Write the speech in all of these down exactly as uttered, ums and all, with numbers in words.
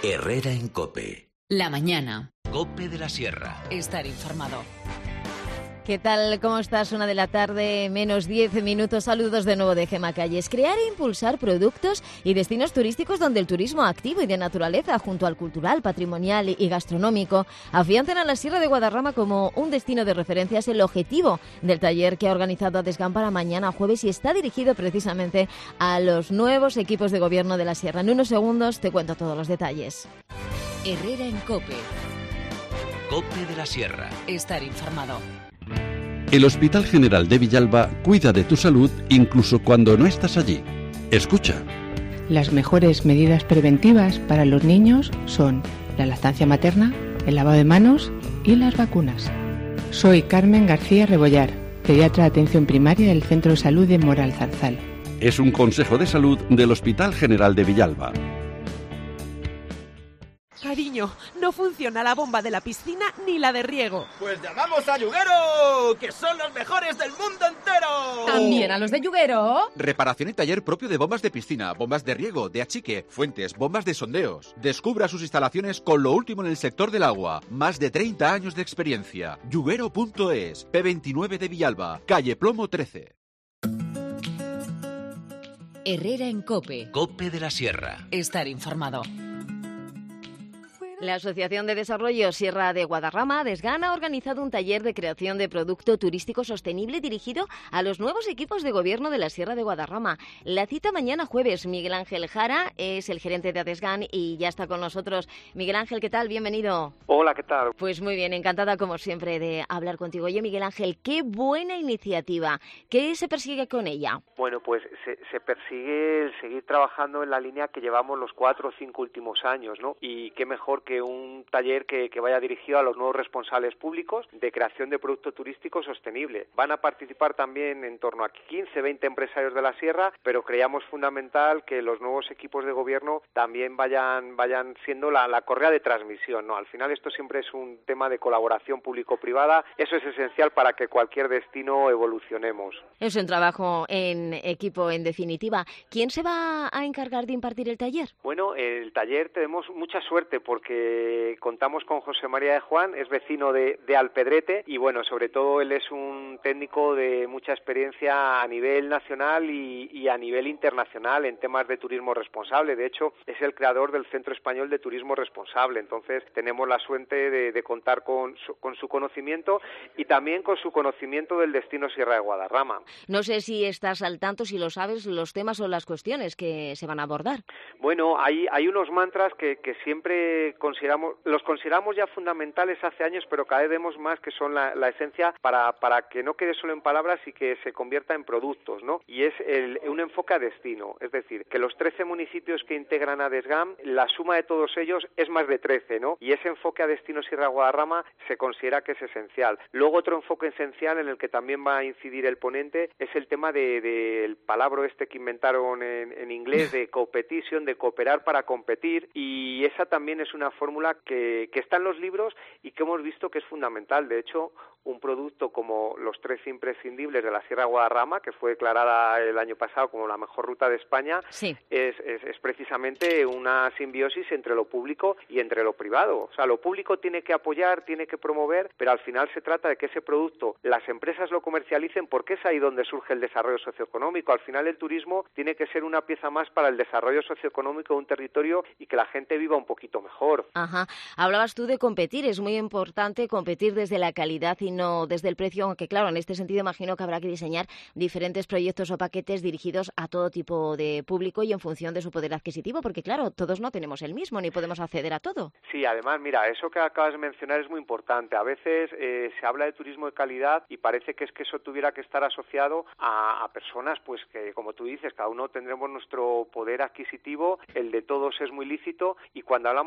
Herrera en COPE. La mañana. COPE de la Sierra. Estar informado. ¿Qué tal? ¿Cómo estás? Una de la tarde, menos diez minutos. Saludos de nuevo de Gema Calles. Crear e impulsar productos y destinos turísticos donde el turismo activo y de naturaleza, junto al cultural, patrimonial y gastronómico, afiancen a la Sierra de Guadarrama como un destino de referencia. Es el objetivo del taller que ha organizado Adesgan para mañana jueves y está dirigido precisamente a los nuevos equipos de gobierno de la Sierra. En unos segundos te cuento todos los detalles. Herrera en COPE. COPE de la Sierra. Estar informado. El Hospital General de Villalba cuida de tu salud incluso cuando no estás allí. Escucha. Las mejores medidas preventivas para los niños son la lactancia materna, el lavado de manos y las vacunas. Soy Carmen García Rebollar, pediatra de atención primaria del Centro de Salud de Moral Zarzal. Es un consejo de salud del Hospital General de Villalba. Cariño, no funciona la bomba de la piscina ni la de riego. Pues llamamos a Yuguero, que son los mejores del mundo entero. ¿También a los de Yuguero? Reparación y taller propio de bombas de piscina, bombas de riego, de achique, fuentes, bombas de sondeos. Descubra sus instalaciones con lo último en el sector del agua. Más de treinta años de experiencia. Yuguero punto es, P veintinueve de Villalba, calle Plomo trece. Herrera en COPE. COPE de la Sierra. Estar informado. La Asociación de Desarrollo Sierra de Guadarrama, Adesgan, ha organizado un taller de creación de producto turístico sostenible dirigido a los nuevos equipos de gobierno de la Sierra de Guadarrama. La cita mañana jueves. Miguel Ángel Jara es el gerente de Adesgan y ya está con nosotros. Miguel Ángel, ¿qué tal? Bienvenido. Hola, ¿qué tal? Pues muy bien, encantada como siempre de hablar contigo. Oye, Miguel Ángel, qué buena iniciativa. ¿Qué se persigue con ella? Bueno, pues se, se persigue el seguir trabajando en la línea que llevamos los cuatro o cinco últimos años, ¿no? Y qué mejor que un taller que, que vaya dirigido a los nuevos responsables públicos de creación de producto turístico sostenible. Van a participar también en torno a quince, veinte empresarios de la Sierra, pero creíamos fundamental que los nuevos equipos de gobierno también vayan vayan siendo la, la correa de transmisión, ¿no? Al final esto siempre es un tema de colaboración público-privada. Eso es esencial para que cualquier destino evolucionemos. Es un trabajo en equipo, en definitiva. ¿Quién se va a encargar de impartir el taller? Bueno, el taller tenemos mucha suerte porque contamos con José María de Juan, es vecino de, de Alpedrete y bueno, sobre todo él es un técnico de mucha experiencia a nivel nacional y, y a nivel internacional en temas de turismo responsable. De hecho, es el creador del Centro Español de Turismo Responsable. Entonces, tenemos la suerte de, de contar con su, con su conocimiento y también con su conocimiento del destino Sierra de Guadarrama. No sé si estás al tanto, si lo sabes, los temas o las cuestiones que se van a abordar. Bueno, hay, hay unos mantras que, que siempre consideramos, los consideramos ya fundamentales hace años, pero cada vez vemos más que son la, la esencia para, para que no quede solo en palabras y que se convierta en productos, ¿no? Y es el, un enfoque a destino, es decir, que los trece municipios que integran a Adesgan, la suma de todos ellos es más de trece, ¿no? Y ese enfoque a destino Sierra Guadarrama se considera que es esencial. Luego otro enfoque esencial en el que también va a incidir el ponente es el tema del de, de palabra este que inventaron en, en inglés de competition, de cooperar para competir, y esa también es una fórmula que, que está en los libros y que hemos visto que es fundamental. De hecho, un producto como los trece imprescindibles de la Sierra Guadarrama, que fue declarada el año pasado como la mejor ruta de España, sí. es, es, es precisamente una simbiosis entre lo público y entre lo privado. O sea, lo público tiene que apoyar, tiene que promover, pero al final se trata de que ese producto las empresas lo comercialicen, porque es ahí donde surge el desarrollo socioeconómico. Al final el turismo tiene que ser una pieza más para el desarrollo socioeconómico de un territorio y que la gente viva un poquito mejor. Ajá. Hablabas tú de competir, es muy importante competir desde la calidad y no desde el precio, aunque claro, en este sentido imagino que habrá que diseñar diferentes proyectos o paquetes dirigidos a todo tipo de público y en función de su poder adquisitivo, porque claro, todos no tenemos el mismo ni podemos acceder a todo. Sí, además, mira, eso que acabas de mencionar es muy importante. A veces eh, se habla de turismo de calidad y parece que es que eso tuviera que estar asociado a, a personas, pues que como tú dices, cada uno tendremos nuestro poder adquisitivo, el de todos es muy lícito, y cuando hablamos de calidad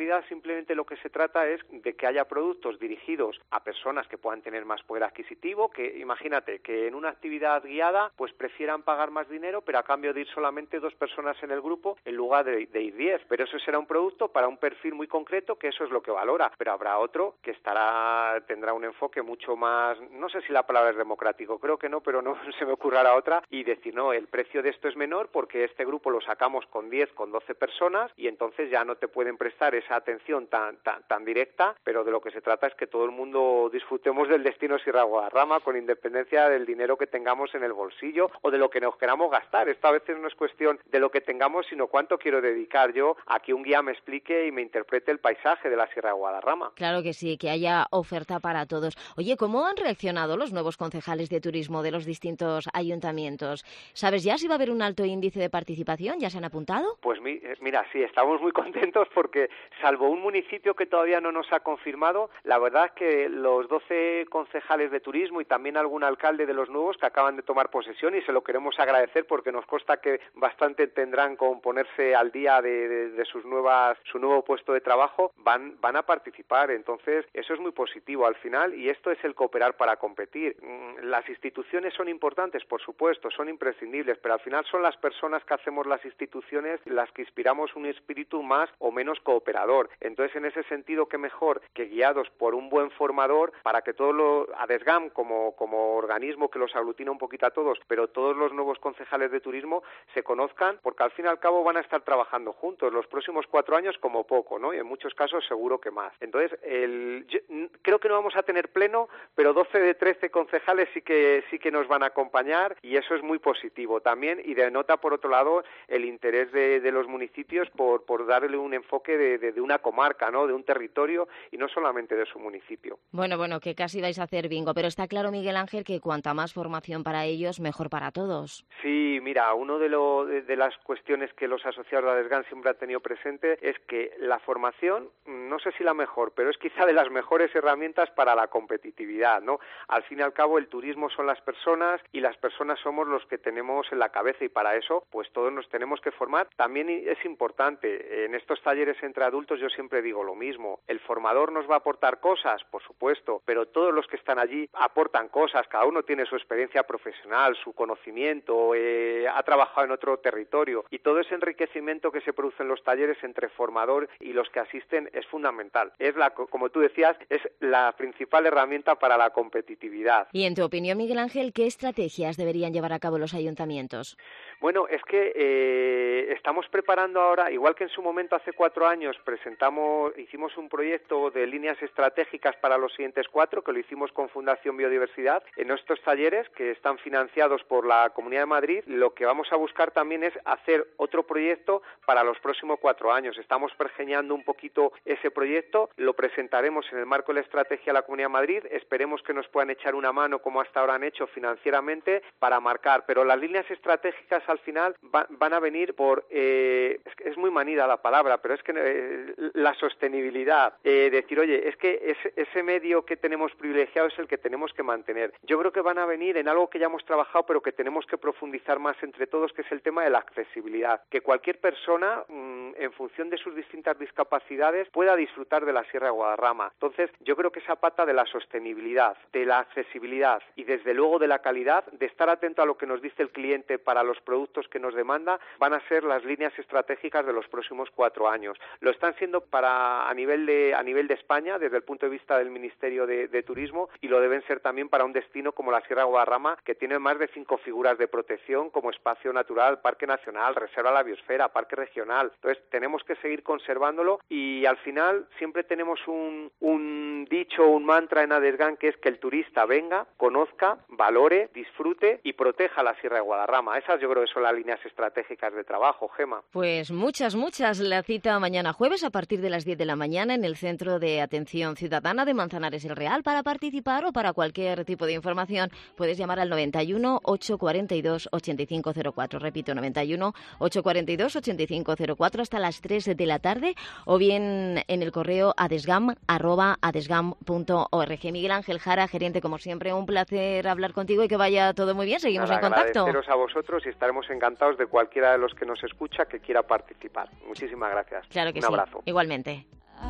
realidad simplemente lo que se trata es de que haya productos dirigidos a personas que puedan tener más poder adquisitivo, que imagínate que en una actividad guiada pues prefieran pagar más dinero, pero a cambio de ir solamente dos personas en el grupo en lugar de, de ir diez. Pero eso será un producto para un perfil muy concreto, que eso es lo que valora. Pero habrá otro que estará tendrá un enfoque mucho más, no sé si la palabra es democrático, creo que no, pero no se me ocurrirá otra, y decir, no, el precio de esto es menor porque este grupo lo sacamos con diez, con doce personas, y entonces ya no te pueden prestar esa atención tan, tan, tan directa, pero de lo que se trata es que todo el mundo disfrutemos del destino Sierra Guadarrama con independencia del dinero que tengamos en el bolsillo o de lo que nos queramos gastar. Esto a veces no es cuestión de lo que tengamos, sino cuánto quiero dedicar yo a que un guía me explique y me interprete el paisaje de la Sierra Guadarrama. Claro que sí, que haya oferta para todos. Oye, ¿cómo han reaccionado los nuevos concejales de turismo de los distintos ayuntamientos? ¿Sabes ya si va a haber un alto índice de participación? ¿Ya se han apuntado? Pues mi, mira, sí, estamos muy contentos porque, salvo un municipio que todavía no nos ha confirmado, la verdad es que los doce concejales de turismo y también algún alcalde de los nuevos que acaban de tomar posesión, y se lo queremos agradecer porque nos consta que bastante tendrán con ponerse al día de, de, de sus nuevas, su nuevo puesto de trabajo, van, van a participar. Entonces, eso es muy positivo al final, y esto es el cooperar para competir. Las instituciones son importantes, por supuesto, son imprescindibles, pero al final son las personas que hacemos las instituciones las que inspiramos un espíritu más o menos cooperador. Entonces, en ese sentido, qué mejor que guiados por un buen formador para que todos los, ADESGAM como, como organismo que los aglutina un poquito a todos, pero todos los nuevos concejales de turismo se conozcan, porque al fin y al cabo van a estar trabajando juntos los próximos cuatro años como poco, ¿no? Y en muchos casos seguro que más. Entonces, el, yo, creo que no vamos a tener pleno, pero doce de trece concejales sí que sí que nos van a acompañar, y eso es muy positivo también, y denota por otro lado el interés de, de los municipios por, por darle un enfoque de, de, de una comarca, ¿no? De un territorio, y no solamente de su municipio. Bueno, bueno, que casi vais a hacer bingo, pero está claro, Miguel Ángel, que cuanta más formación para ellos, mejor para todos. Sí, mira, uno de, lo, de, de las cuestiones que los asociados de ADESGAM siempre han tenido presente es que la formación, no sé si la mejor, pero es quizá de las mejores herramientas para la competitividad, ¿no? Al fin y al cabo, el turismo son las personas, y las personas somos los que tenemos en la cabeza, y para eso, pues todos nos tenemos que formar. También es importante, en estos talleres entre adultos yo siempre digo lo mismo, el formador nos va a aportar cosas, por supuesto, pero todos los que están allí aportan cosas, cada uno tiene su experiencia profesional, su conocimiento, eh, ha trabajado en otro territorio, y todo ese enriquecimiento que se produce en los talleres entre formador y los que asisten es fundamental. Es la, como tú decías, es la principal herramienta para la competitividad. Y en tu opinión, Miguel Ángel, ¿qué estrategias deberían llevar a cabo los ayuntamientos? Bueno, es que eh, estamos preparando ahora, igual que en su momento hace cuatro años presentamos, hicimos un proyecto de líneas estratégicas para los siguientes cuatro, que lo hicimos con Fundación Biodiversidad. En estos talleres, que están financiados por la Comunidad de Madrid, lo que vamos a buscar también es hacer otro proyecto para los próximos cuatro años. Estamos pergeñando un poquito ese proyecto, lo presentaremos en el marco de la estrategia de la Comunidad de Madrid, esperemos que nos puedan echar una mano, como hasta ahora han hecho financieramente, para marcar, pero las líneas estratégicas al final va, van a venir por, eh, es, es muy manida la palabra, pero es que eh, la sostenibilidad, eh, decir, oye, es que ese, ese medio que tenemos privilegiado es el que tenemos que mantener. Yo creo que van a venir en algo que ya hemos trabajado, pero que tenemos que profundizar más entre todos, que es el tema de la accesibilidad, que cualquier persona, mmm, en función de sus distintas discapacidades, pueda disfrutar de la Sierra de Guadarrama. Entonces, yo creo que esa pata de la sostenibilidad, de la accesibilidad y desde luego de la calidad, de estar atento a lo que nos dice el cliente para los productos que nos demanda, van a ser las líneas estratégicas de los próximos cuatro años. Lo están siendo para a nivel de a nivel de España, desde el punto de vista del Ministerio de, de Turismo, y lo deben ser también para un destino como la Sierra de Guadarrama, que tiene más de cinco figuras de protección, como espacio natural, parque nacional, reserva a la biosfera, parque regional. Entonces, tenemos que seguir conservándolo, y al final siempre tenemos un, un dicho, un mantra en ADESGAM, que es que el turista venga, conozca, valore, disfrute y proteja la Sierra de Guadarrama. Esas yo creo que son las líneas estratégicas de trabajo, Gema. Pues muchas, muchas. La cita mañana jueves a partir de las diez de la mañana en el Centro de Atención Ciudadana de Manzanares el Real. Para participar o para cualquier tipo de información puedes llamar al noventa y uno, ochocientos cuarenta y dos, ochenta y cinco cero cuatro. Repito, noventa y uno, ochocientos cuarenta y dos, ochenta y cinco cero cuatro hasta las tres de la tarde, o bien en el correo adesgam arroba adesgam punto org. Miguel Ángel Jara, gerente, como siempre, un placer hablar contigo y que vaya todo muy bien. Seguimos Nada, en contacto. Agradeceros a vosotros y estaremos encantados de cualquiera de los que nos escucha que quiera participar. Muchísimas gracias. Claro que Un sí. abrazo. Igualmente.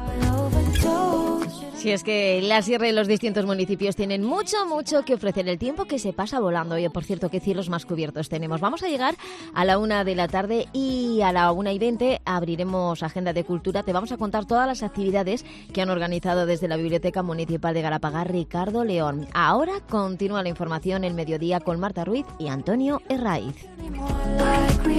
Si es que la sierra y los distintos municipios tienen mucho, mucho que ofrecer. El tiempo que se pasa volando. Oye, por cierto, qué cielos más cubiertos tenemos. Vamos a llegar a la una de la tarde y a la una y veinte abriremos Agenda de Cultura. Te vamos a contar todas las actividades que han organizado desde la Biblioteca Municipal de Galapagar Ricardo León. Ahora continúa la información el mediodía con Marta Ruiz y Antonio Herraiz.